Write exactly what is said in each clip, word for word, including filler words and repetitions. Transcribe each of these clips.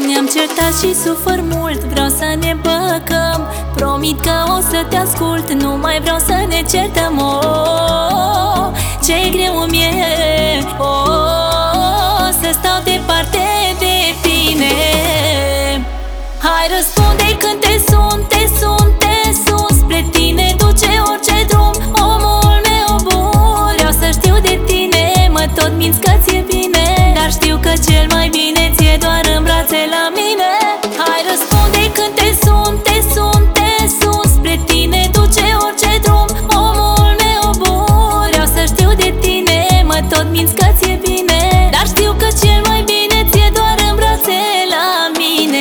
Ne-am certat și sufăr mult, vreau să ne împăcăm. Promit că o să te ascult, nu mai vreau să ne certăm. Oh, ce greu îmi e, oh, să stau departe de tine. Hai, răspunde când te sun, te sun, te sun. Spre tine duce orice drum, omul meu bun. Vreau să știu de tine, mă tot minți că ți-e bine, dar știu că cel mai bine ți-e doar în brațe la mine. Hai, răspunde când te sun, te sun, te sun. Spre tine duce orice drum, omul meu bun. Vreau să știu de tine, mă tot minți că ți-e bine, dar știu că cel mai bine ți-e doar în brațe la mine.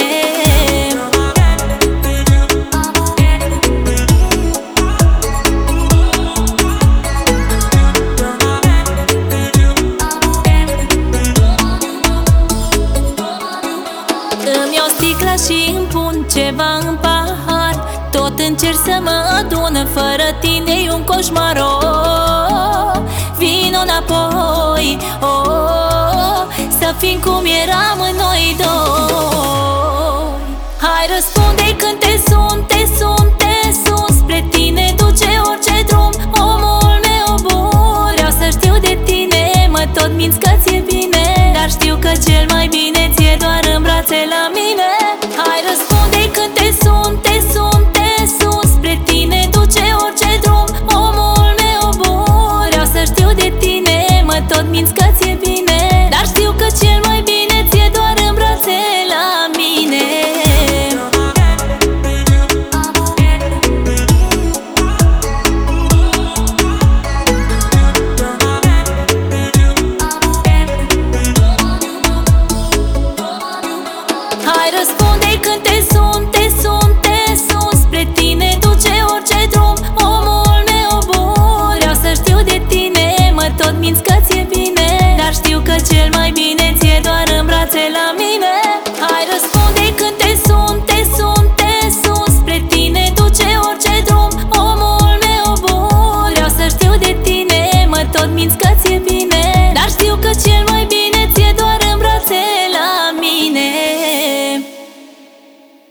Îmi iau sticla și îmi pun ceva în pahar. Tot încerc să mă adun, fără tine e un coșmar. Oh, vino înapoi, oh, să fim cum eram în